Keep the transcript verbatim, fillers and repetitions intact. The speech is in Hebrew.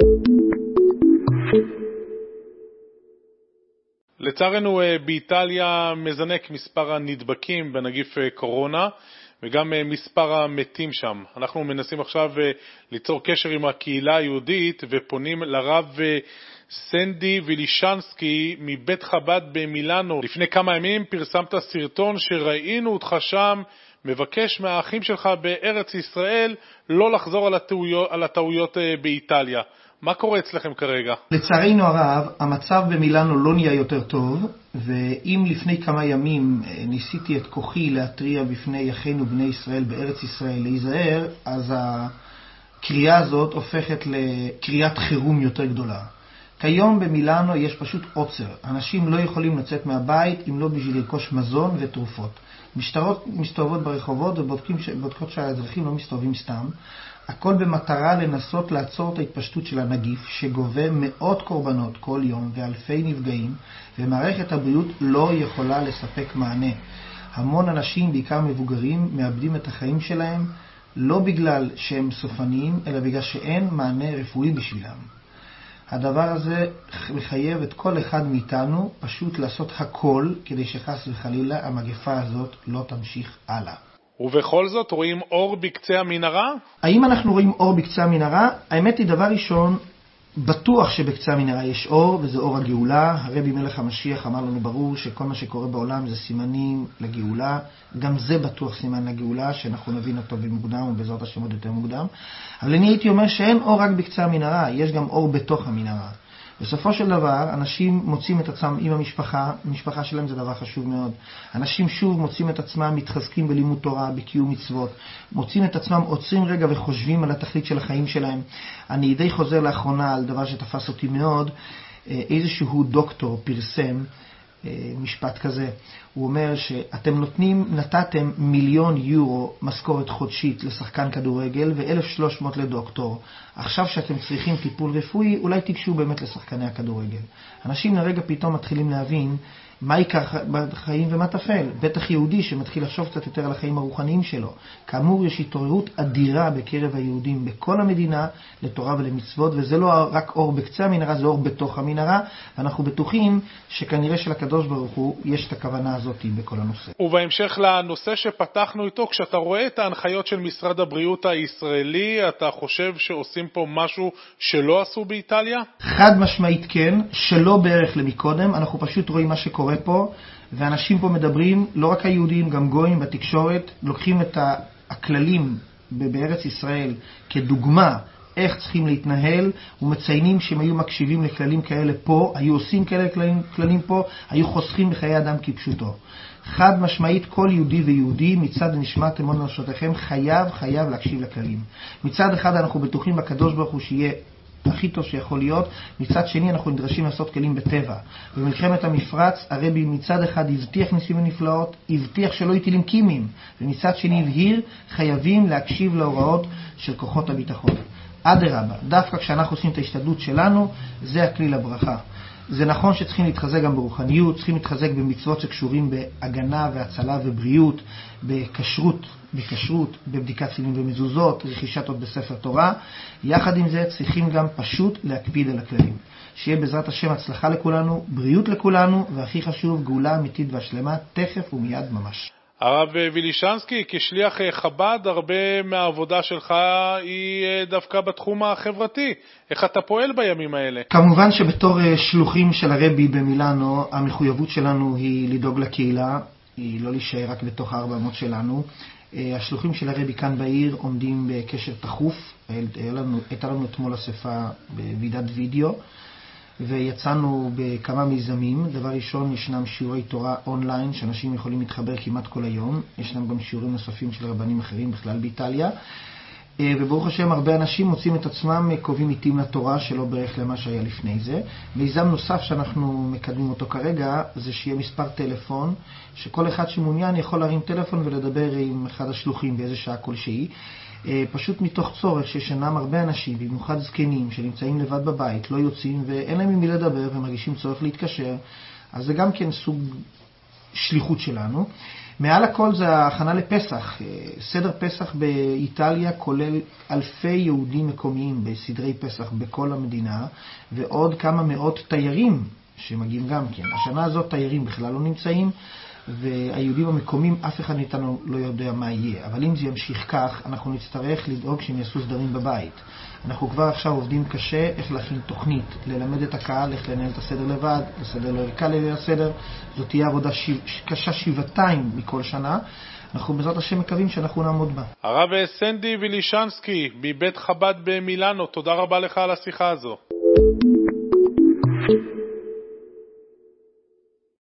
לצערנו באיטליה מזנק מספר הנדבקים בנגיף קורונה וגם מספר המתים שם. אנחנו מנסים עכשיו ליצור קשר עם הקהילה היהודית ופונים לרב סנדי וילישנסקי מבית חב"ד במילאנו. לפני כמה ימים פרסמת סרטון שראינו אותך שם מבקש מהאחים שלך בארץ ישראל לא לחזור על הטעויות, על הטעויות באיטליה. מה קורה אצלכם כרגע? לצערנו הרב, המצב במילאנו לא נהיה יותר טוב, ואם לפני כמה ימים ניסיתי את כוחי להטריע בפני אחינו בני ישראל בארץ ישראל להיזהר, אז הקריאה הזאת הופכת לקריאת חירום יותר גדולה. כיום במילאנו יש פשוט עוצר. אנשים לא יכולים לצאת מהבית אם לא בשביל לרכוש מזון ותרופות. משטרות מסתובבות ברחובות ובודקות שהאזרחים לא מסתובבים סתם. הכל במטרה לנסות לעצור את ההתפשטות של הנגיף שגובה מאות קורבנות כל יום ואלפי נפגעים, ומערכת הבריאות לא יכולה לספק מענה. המון אנשים, בעיקר מבוגרים, מאבדים את החיים שלהם לא בגלל שהם סופניים, אלא בגלל שאין מענה רפואי בשבילם. הדבר הזה מחייב את כל אחד מאיתנו פשוט לעשות הכל כדי שחס וחלילה המגפה הזאת לא תמשיך הלאה. ובכל זאת רואים אור בקצה המנהרה? האם אנחנו רואים אור בקצה המנהרה? האמת היא, דבר ראשון, בטוח שבקצה המנהרה יש אור, וזה אור הגאולה. הרבי מלך המשיח אמר לנו ברור שכל מה שקורה בעולם זה סימנים לגאולה. גם זה בטוח סימן לגאולה, שאנחנו נבין אותו במוקדם ובעזרת השם עוד יותר מוקדם. אבל אני הייתי אומר שאין אור רק בקצה המנהרה, יש גם אור בתוך המנהרה. בסופו של דבר, אנשים מוצאים את עצמם עם המשפחה, המשפחה שלהם זה דבר חשוב מאוד. אנשים שוב מוצאים את עצמם מתחזקים בלימוד תורה, בקיום מצוות, מוצאים את עצמם, עוצרים רגע וחושבים על התכלית של החיים שלהם. אני די חוזר לאחרונה על דבר שתפס אותי מאוד, איזשהו דוקטור פרסם משפט כזה. הוא אומר שאתם נותנים, נתתם מיליון יורו משכורת חודשית לשחקן כדורגל ו-אלף ושלוש מאות לדוקטור. עכשיו שאתם צריכים טיפול רפואי, אולי תיגשו באמת לשחקני הכדורגל. אנשים לרגע פתאום מתחילים להבין מה עיקר בחיים ומה תפל. בטח יהודי שמתחיל לחשוב קצת יותר על החיים הרוחניים שלו. כאמור, יש התעוררות אדירה בקרב היהודים בכל המדינה לתורה ולמצוות, וזה לא רק אור בקצה המנהרה, זה אור בתוך המנהרה, ואנחנו בטוחים שכנראה שלקדוש ברוך הוא יש את הכוונה הזאת בכל הנושא. ובהמשך לנושא שפתחנו איתו, כשאתה רואה את ההנחיות של משרד הבריאות הישראלי, אתה חושב שעושים פה משהו שלא עשו באיטליה? חד משמעית כן, שלא בערך למקודם. אנחנו פשוט רואים מה שקורה פה, ואנשים פה מדברים, לא רק היהודים, גם גויים בתקשורת, לוקחים את הכללים בארץ ישראל כדוגמה איך צריכים להתנהל, ומציינים שהם היו מקשיבים לכללים כאלה פה, היו עושים כאלה כללים, כללים פה, היו חוסכים בחיי אדם כפשוטו. חד משמעית, כל יהודי ויהודי מצד נשמת אמון נפשותיכם חייב, חייב להקשיב לכללים. מצד אחד אנחנו בטוחים בקדוש ברוך הוא שיהיה הכי טוב שיכול להיות, מצד שני אנחנו נדרשים לעשות כלים בטבע. במלחמת המפרץ הרבי מצד אחד הבטיח ניסים ונפלאות, הבטיח שלא יטילים קימיים, ומצד שני הבהיר חייבים להקשיב להוראות של כוחות הביטחון. אדרבה, דווקא כשאנחנו עושים את ההשתדלות שלנו, זה הכלי לברכה. זה נכון שצריכים להתחזק גם ברוחניות, צריכים להתחזק במצוות שקשורים בהגנה והצלה ובריאות, בכשרות, בכשרות, בבדיקת צילים ומזוזות, רכישת עוד בספר תורה. יחד עם זה צריכים גם פשוט להקפיד על הכללים. שיהיה בעזרת השם הצלחה לכולנו, בריאות לכולנו, והכי חשוב, גאולה אמיתית והשלמה, תכף ומיד ממש. הרב וילישנסקי, כשליח חב"ד, הרבה מהעבודה שלך היא דווקא בתחום החברתי. איך אתה פועל בימים האלה? כמובן שבתור שלוחים של הרבי במילאנו, המחויבות שלנו היא לדאוג לקהילה, היא לא להישאר רק בתוך הארבע אמות שלנו. השלוחים של הרבי כאן בעיר עומדים בקשר תחוף. הייתה לנו אתמול אספה בוועידת וידאו, ויצאנו בכמה מיזמים. דבר ראשון, ישנם שיעורי תורה אונליין שאנשים יכולים להתחבר כמעט כל היום. ישנם גם שיעורים נוספים של רבנים אחרים בכלל באיטליה. וברוך השם, הרבה אנשים מוצאים את עצמם קובעים עיתים לתורה שלא בערך למה שהיה לפני זה. מיזם נוסף שאנחנו מקדמים אותו כרגע, זה שיהיה מספר טלפון, שכל אחד שמעוניין יכול להרים טלפון ולדבר עם אחד השלוחים באיזה שעה כלשהי. פשוט מתוך צורך שישנם הרבה אנשים, במיוחד זקנים, שנמצאים לבד בבית, לא יוצאים ואין להם עם מי לדבר ומרגישים צורך להתקשר. אז זה גם כן סוג שליחות שלנו. מעל הכל זה ההכנה לפסח. סדר פסח באיטליה כולל אלפי יהודים מקומיים בסדרי פסח בכל המדינה, ועוד כמה מאות תיירים שמגיעים גם כן. השנה הזאת תיירים בכלל לא נמצאים, והיהודים המקומיים, אף אחד מאיתנו לא יודע מה יהיה. אבל אם זה ימשיך כך, אנחנו נצטרך לדאוג שהם יעשו סדרים בבית. אנחנו כבר עכשיו עובדים קשה איך להכין תוכנית, ללמד את הקהל, איך לנהל את הסדר לבד, לסדר לא יקל ליל הסדר. זאת תהיה עבודה שיו, קשה שבעתיים מכל שנה. אנחנו בעזרת השם מקווים שאנחנו נעמוד בה. הרב סנדי וילישנסקי מבית חב"ד במילאנו, תודה רבה לך על השיחה הזו.